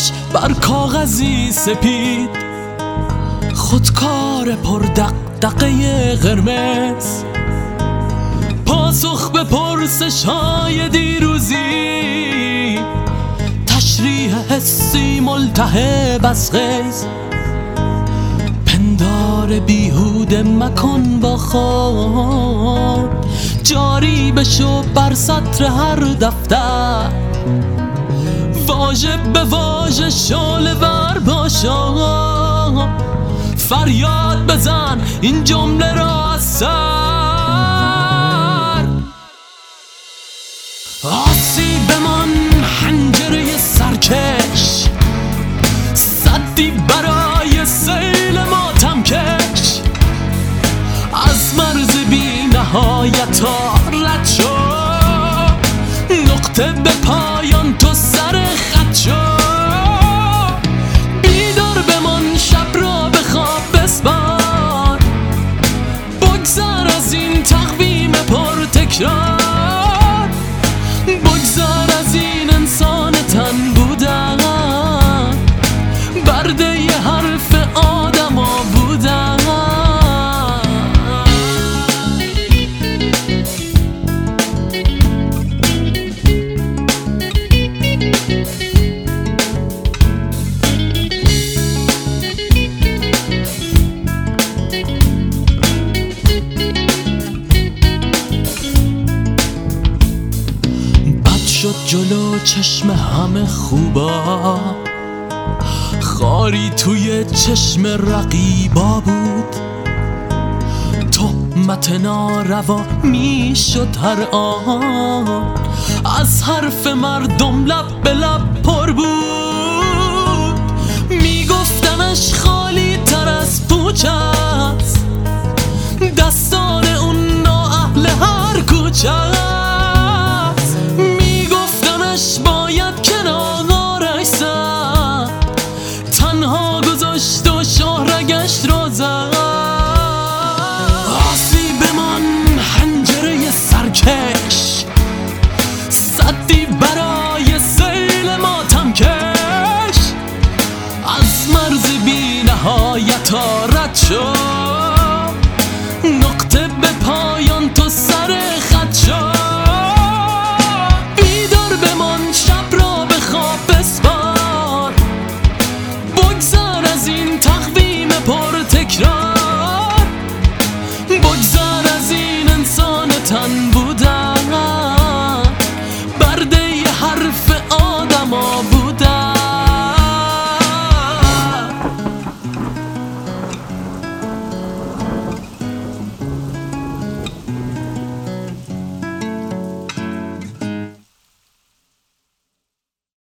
چشمش بر کاغذی سپید، خودکار پر دغدغه قرمز، پاسخ به پرسش های دیروزی، تشریح حسی ملتهب از غیظ. پندار بیهوده مکن با خود، جاری بشو بر سطر هر دفتر، واژه به واژه شعله ور باشا، فریاد بزن این جمله را از سر. آسیب من حنجره سرکش، سدی برای سیل ماتم کش، از مرز بی نهایتا رد شو، نقطه به پایان تو سر خط شو. بیدار بمان شب را به خواب بسپار، بگذر از این تقویم پر تکرار، بگذر از این انسان تن بودن، برده ی حرف آدما بودن. شد جلو چشم همه خوبا، خاری توی چشم رقیبا بود، تهمت ناروا می شد هر آن، از حرف مردم لب به لب پر بود، می گفتنش خالی تر از پوچ است، دستان اون نااهل هر کوچه است، باید کنارش زد، تنها گذاشت و شهرگشت را زد. آسیب من حنجره سرکش، سدی برای سیل ماتم کش، از مرز بی نهایتا رد شو، نقطه به پایان تو سر خط شو. تقویم پر تکرار، بگذر از این انسان تن بودن.